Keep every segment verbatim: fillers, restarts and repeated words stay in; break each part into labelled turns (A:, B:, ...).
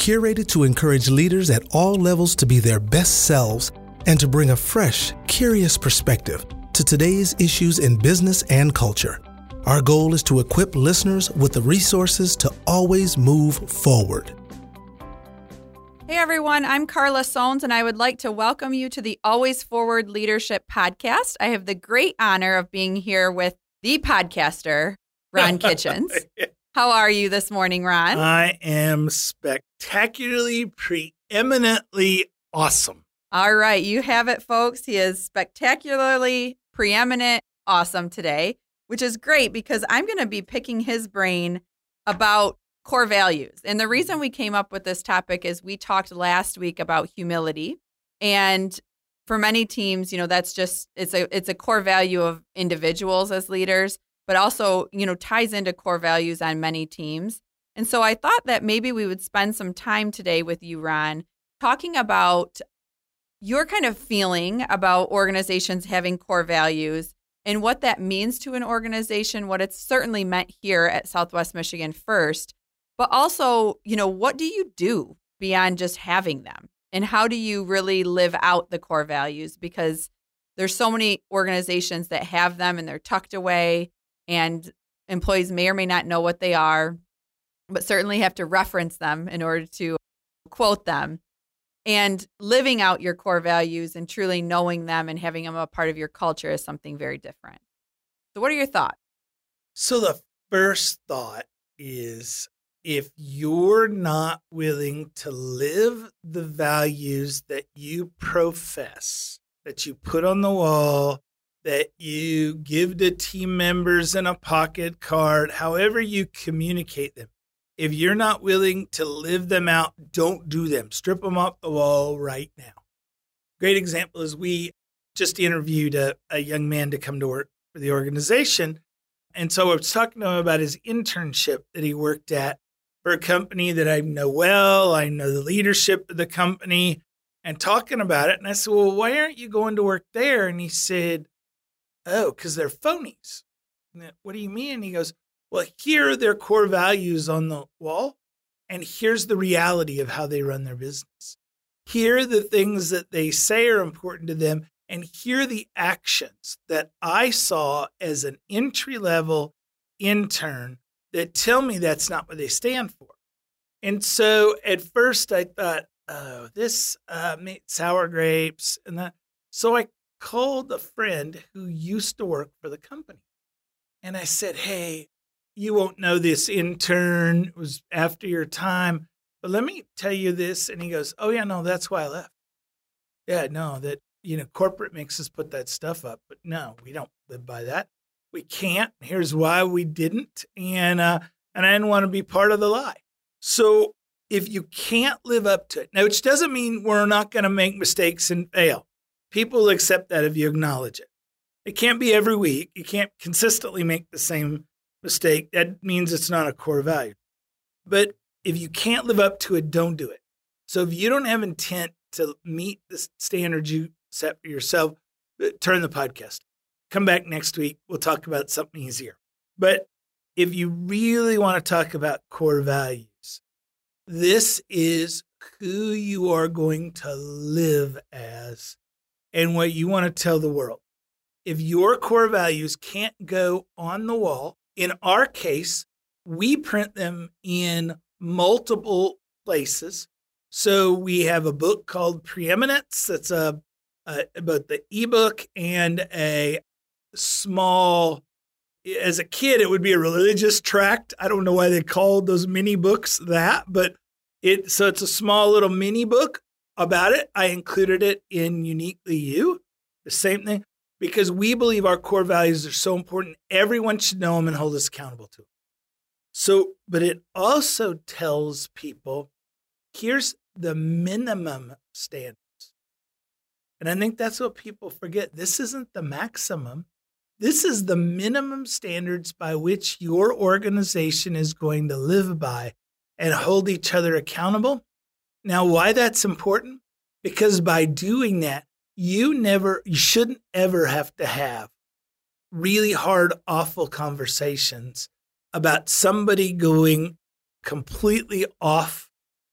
A: curated to encourage leaders at all levels to be their best selves and to bring a fresh, curious perspective to today's issues in business and culture. Our goal is to equip listeners with the resources to always move forward.
B: Hey everyone, I'm Carla Sones, and I would like to welcome you to the Always Forward Leadership Podcast. I have the great honor of being here with the podcaster, Ron Kitchens. How are you this morning, Ron?
C: I am spectacularly, preeminently awesome.
B: All right, you have it, folks. He is spectacularly, preeminent, awesome today, which is great because I'm going to be picking his brain about core values. And the reason we came up with this topic is we talked last week about humility. And for many teams, you know, that's just, it's a it's a core value of individuals as leaders, but also, you know, ties into core values on many teams. And so I thought that maybe we would spend some time today with you, Ron, talking about your kind of feeling about organizations having core values and what that means to an organization, what it's certainly meant here at Southwest Michigan First. But also, you know, what do you do beyond just having them? And how do you really live out the core values? Because there's so many organizations that have them and they're tucked away and employees may or may not know what they are, but certainly have to reference them in order to quote them. And living out your core values and truly knowing them and having them a part of your culture is something very different. So what are your thoughts?
C: So the first thought is, if you're not willing to live the values that you profess, that you put on the wall, that you give to team members in a pocket card, however you communicate them, if you're not willing to live them out, don't do them. Strip them off the wall right now. Great example is we just interviewed a, a young man to come to work for the organization. And so I was talking to him about his internship that he worked at for a company that I know well. I know the leadership of the company and talking about it. And I said, well, why aren't you going to work there? And he said, oh, because they're phonies. And I, what do you mean? And he goes, well, here are their core values on the wall. And here's the reality of how they run their business. Here are the things that they say are important to them. And here are the actions that I saw as an entry-level intern that tell me that's not what they stand for. And so at first I thought, oh, this uh, made sour grapes. And that. So I called a friend who used to work for the company. And I said, hey, you won't know this intern. It was after your time. But let me tell you this. And he goes, oh, yeah, no, that's why I left. Yeah, no, that, you know, corporate makes us put that stuff up. But no, we don't live by that. We can't. Here's why we didn't. And uh, and I didn't want to be part of the lie. So if you can't live up to it, now, which doesn't mean we're not going to make mistakes and fail. People will accept that if you acknowledge it. It can't be every week. You can't consistently make the same mistake. That means it's not a core value. But if you can't live up to it, don't do it. So if you don't have intent to meet the standards you set for yourself, turn the podcast. Come back next week. We'll talk about something easier. But if you really want to talk about core values, this is who you are going to live as and what you want to tell the world. If your core values can't go on the wall, in our case, we print them in multiple places. So we have a book called Preeminence. That's a, a about the ebook and a small, as a kid, it would be a religious tract. I don't know why they called those mini books that, but it, so it's a small little mini book about it. I included it in Uniquely You, the same thing, because we believe our core values are so important. Everyone should know them and hold us accountable to them. So, but it also tells people, here's the minimum standards. And I think that's what people forget. This isn't the maximum. This is the minimum standards by which your organization is going to live by and hold each other accountable. Now, why that's important? Because by doing that, you never, you shouldn't ever have to have really hard, awful conversations about somebody going completely off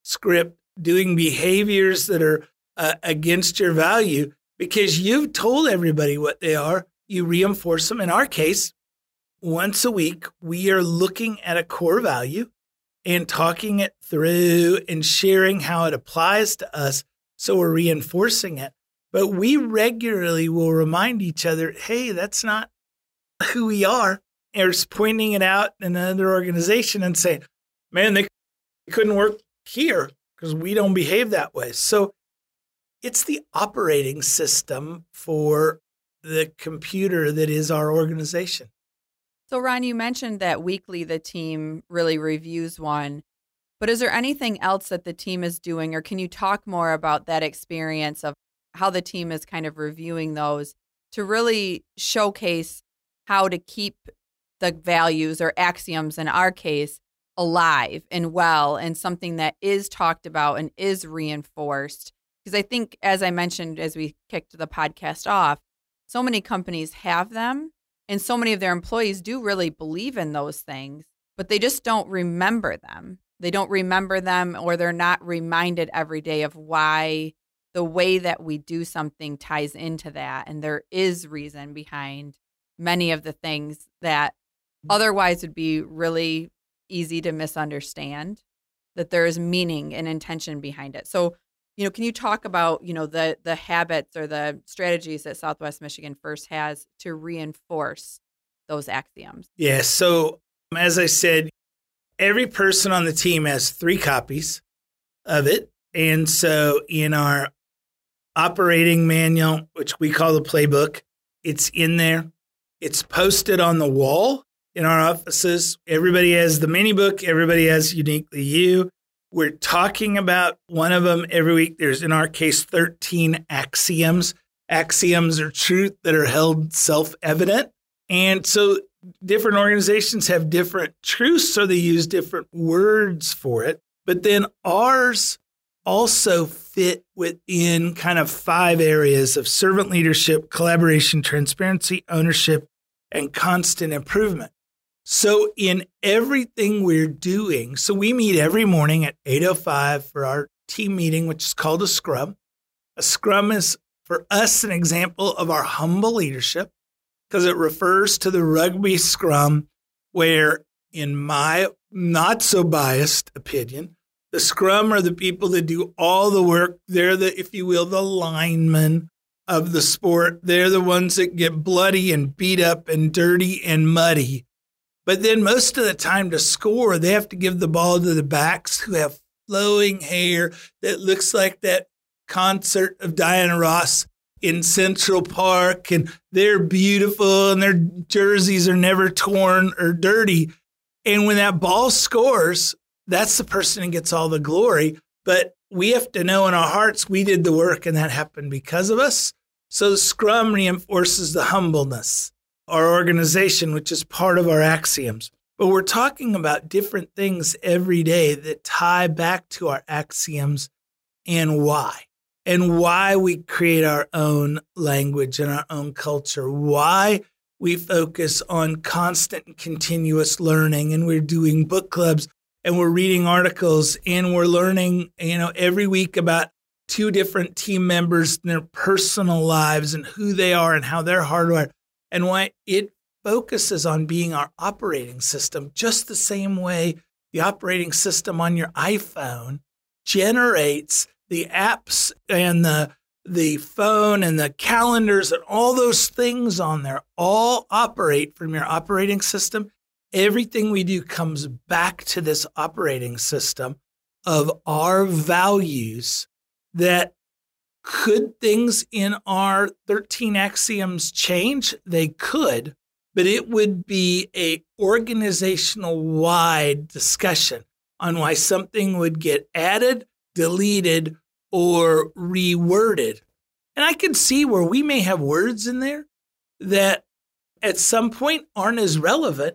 C: script, doing behaviors that are uh, against your value because you've told everybody what they are. You reinforce them. In our case, once a week, we are looking at a core value and talking it through and sharing how it applies to us. So we're reinforcing it. But we regularly will remind each other, hey, that's not who we are. Or pointing it out in another organization and saying, man, they couldn't work here because we don't behave that way. So it's the operating system for the computer that is our organization.
B: So, Ron, you mentioned that weekly the team really reviews one, but is there anything else that the team is doing, or can you talk more about that experience of how the team is kind of reviewing those to really showcase how to keep the values or axioms in our case alive and well and something that is talked about and is reinforced? Because I think, as I mentioned, as we kicked the podcast off, so many companies have them and so many of their employees do really believe in those things, but they just don't remember them. They don't remember them, or they're not reminded every day of why the way that we do something ties into that. And there is reason behind many of the things that otherwise would be really easy to misunderstand, that there is meaning and intention behind it. So, you know, can you talk about, you know, the the habits or the strategies that Southwest Michigan First has to reinforce those axioms?
C: Yeah. So as I said, every person on the team has three copies of it. And so in our operating manual, which we call the playbook, it's in there. It's posted on the wall in our offices. Everybody has the mini book. Everybody has Uniquely You. We're talking about one of them every week. There's, in our case, thirteen axioms. Axioms are truth that are held self-evident. And so different organizations have different truths, so they use different words for it. But then ours also fit within kind of five areas of servant leadership, collaboration, transparency, ownership, and constant improvement. So in everything we're doing, so we meet every morning at eight oh five for our team meeting, which is called a scrum. A scrum is, for us, an example of our humble leadership because it refers to the rugby scrum where, in my not so biased opinion, the scrum are the people that do all the work. They're the, if you will, the linemen of the sport. They're the ones that get bloody and beat up and dirty and muddy. But then most of the time to score, they have to give the ball to the backs who have flowing hair that looks like that concert of Diana Ross in Central Park. And they're beautiful and their jerseys are never torn or dirty. And when that ball scores, that's the person who gets all the glory. But we have to know in our hearts we did the work and that happened because of us. So the scrum reinforces the humbleness, our organization, which is part of our axioms. But we're talking about different things every day that tie back to our axioms and why. And why we create our own language and our own culture. Why we focus on constant and continuous learning, and we're doing book clubs and we're reading articles and we're learning, you know, every week about two different team members and their personal lives and who they are and how they're hardwired. And why it focuses on being our operating system, just the same way the operating system on your iPhone generates the apps and the the phone and the calendars and all those things on there all operate from your operating system. Everything we do comes back to this operating system of our values. That could things in our thirteen axioms change? They could, but it would be a organizational wide discussion on why something would get added, deleted, or reworded. And I can see where we may have words in there that at some point aren't as relevant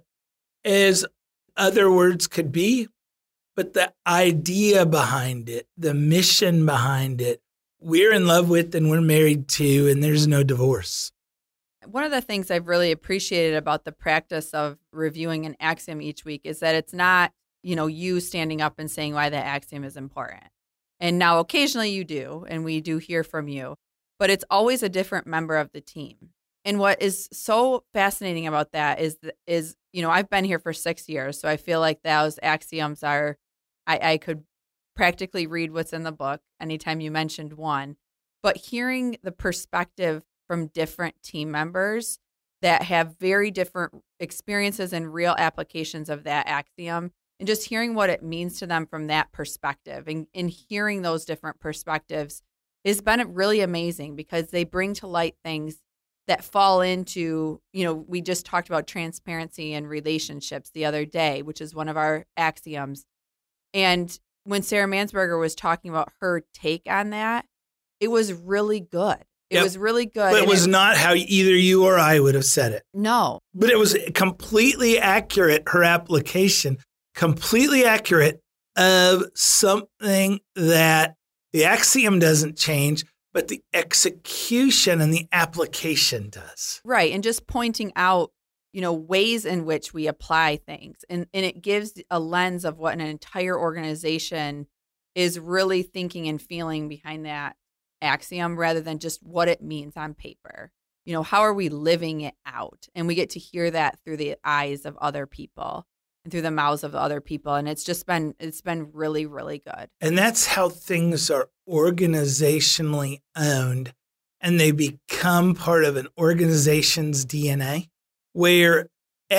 C: as other words could be, but the idea behind it, the mission behind it, we're in love with and we're married to, and there's no divorce.
B: One of the things I've really appreciated about the practice of reviewing an axiom each week is that it's not you know, you standing up and saying why that axiom is important. And now occasionally you do, and we do hear from you, but it's always a different member of the team. And what is so fascinating about that is, is you know, I've been here for six years, so I feel like those axioms are, I, I could practically read what's in the book anytime you mentioned one. But hearing the perspective from different team members that have very different experiences and real applications of that axiom, and just hearing what it means to them from that perspective, and, and hearing those different perspectives has been really amazing, because they bring to light things that fall into, you know, we just talked about transparency and relationships the other day, which is one of our axioms. And when Sarah Mansberger was talking about her take on that, it was really good. It yep. was really good.
C: But it was it, not how either you or I would have said it.
B: No.
C: But it was completely accurate, her application, completely accurate of something that the axiom doesn't change, but the execution and the application does.
B: Right. And just pointing out, you know, ways in which we apply things. And, and it gives a lens of what an entire organization is really thinking and feeling behind that axiom, rather than just what it means on paper. You know, how are we living it out? And we get to hear that through the eyes of other people and through the mouths of other people. And it's just been, it's been really, really good.
C: And that's how things are organizationally owned, and they become part of an organization's D N A, where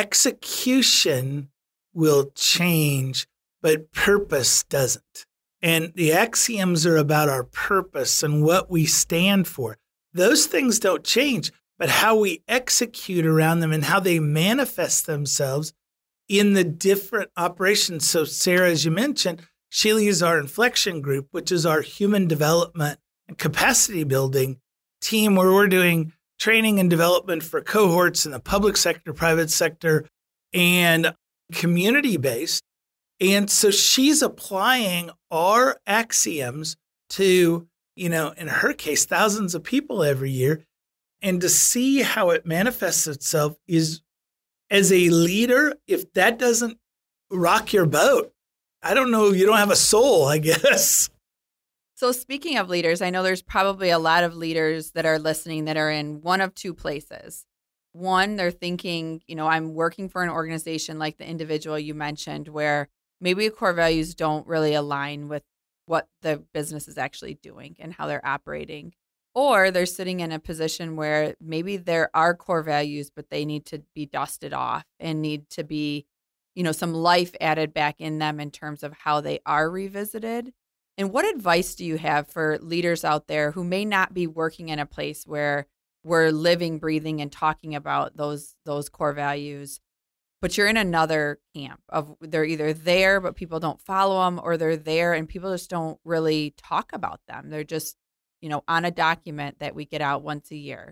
C: execution will change, but purpose doesn't. And the axioms are about our purpose and what we stand for. Those things don't change, but how we execute around them and how they manifest themselves in the different operations. So Sarah, as you mentioned, she leads our inflection group, which is our human development and capacity building team, where we're doing training and development for cohorts in the public sector, private sector, and community-based. And so she's applying our axioms to, you know, in her case, thousands of people every year. And to see how it manifests itself is, as a leader, if that doesn't rock your boat, I don't know, you don't have a soul, I guess.
B: So speaking of leaders, I know there's probably a lot of leaders that are listening that are in one of two places. One, they're thinking, you know, I'm working for an organization like the individual you mentioned, where maybe core values don't really align with what the business is actually doing and how they're operating. Or they're sitting in a position where maybe there are core values, but they need to be dusted off and need to be, you know, some life added back in them in terms of how they are revisited. And what advice do you have for leaders out there who may not be working in a place where we're living, breathing, and talking about those those core values, but you're in another camp of they're either there, but people don't follow them, or they're there and people just don't really talk about them. They're just, you know, on a document that we get out once a year.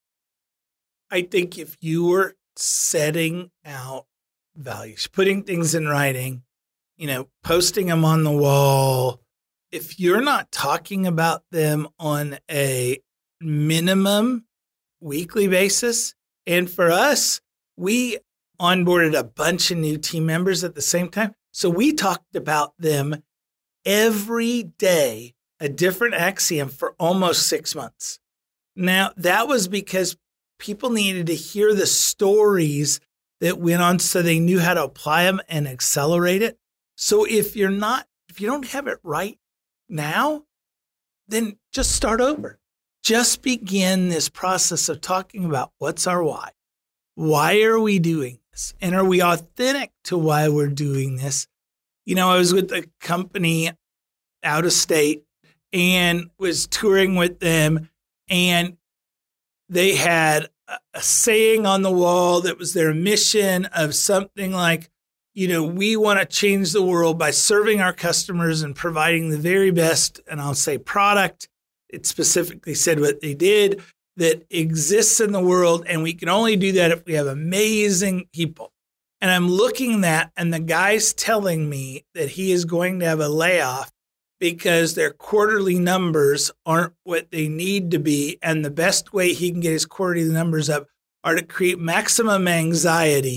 C: I think if you were setting out values, putting things in writing, you know, posting them on the wall, if you're not talking about them on a minimum weekly basis, and for us, we onboarded a bunch of new team members at the same time. So we talked about them every day, a different axiom for almost six months. Now, that was because people needed to hear the stories that went on so they knew how to apply them and accelerate it. So if you're not, if you don't have it right now, then just start over. Just begin this process of talking about what's our why. Why are we doing this? And are we authentic to why we're doing this? You know, I was with a company out of state and was touring with them, and they had a saying on the wall that was their mission of something like, you know, we want to change the world by serving our customers and providing the very best, and I'll say product. It specifically said what they did that exists in the world, and we can only do that if we have amazing people. And I'm looking at that, and the guy's telling me that he is going to have a layoff because their quarterly numbers aren't what they need to be, and the best way he can get his quarterly numbers up are to create maximum anxiety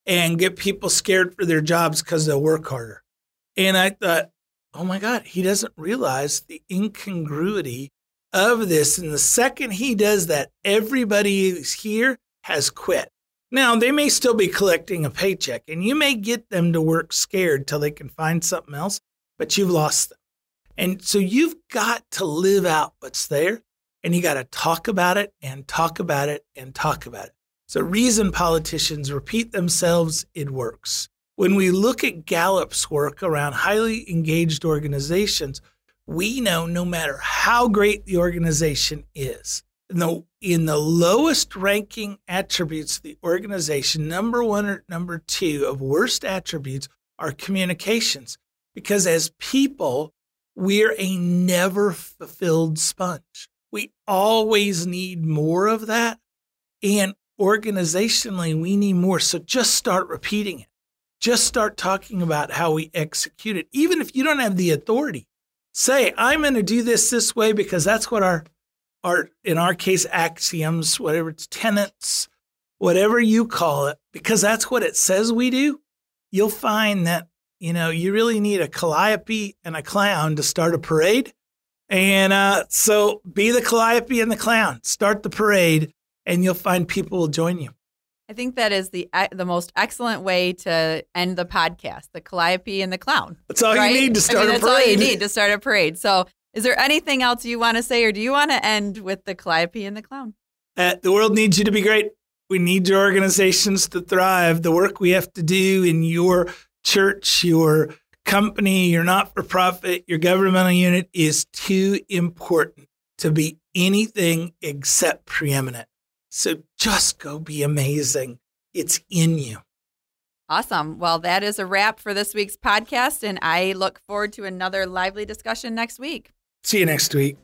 C: and get people scared for their jobs because they'll work harder. And I thought, oh my God, he doesn't realize the incongruity of this. And the second he does that, everybody who's here has quit. Now, they may still be collecting a paycheck, and you may get them to work scared till they can find something else, but you've lost them. And so you've got to live out what's there, and you got to talk about it and talk about it and talk about it. It's the reason politicians repeat themselves, it works. When we look at Gallup's work around highly engaged organizations, we know no matter how great the organization is, in the, in the lowest ranking attributes of the organization, number one or number two of worst attributes are communications. Because as people, we're a never fulfilled sponge. We always need more of that. And organizationally, we need more. So just start repeating it. Just start talking about how we execute it. Even if you don't have the authority, say, I'm going to do this this way because that's what our, our, in our case, axioms, whatever it's tenets, whatever you call it, because that's what it says we do. You'll find that, you know, you really need a calliope and a clown to start a parade. And uh, so be the calliope and the clown. Start the parade, and you'll find people will join you.
B: I think that is the the most excellent way to end the podcast, the calliope and the clown.
C: That's all
B: right?
C: you need to start
B: I mean,
C: a parade.
B: That's all you need to start a parade. So is there anything else you want to say, or do you want to end with the calliope and the clown?
C: Uh, the world needs you to be great. We need your organizations to thrive. The work we have to do in your church, your company, your not-for-profit, your governmental unit is too important to be anything except preeminent. So just go be amazing. It's in you.
B: Awesome. Well, that is a wrap for this week's podcast, and I look forward to another lively discussion next week.
C: See you next week.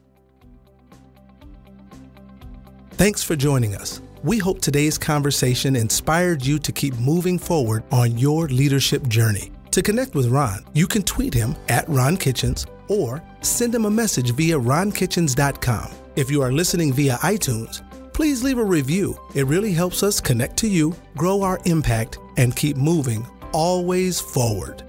A: Thanks for joining us. We hope today's conversation inspired you to keep moving forward on your leadership journey. To connect with Ron, you can tweet him at Ron Kitchens or send him a message via ron kitchens dot com. If you are listening via iTunes, please leave a review. It really helps us connect to you, grow our impact, and keep moving always forward.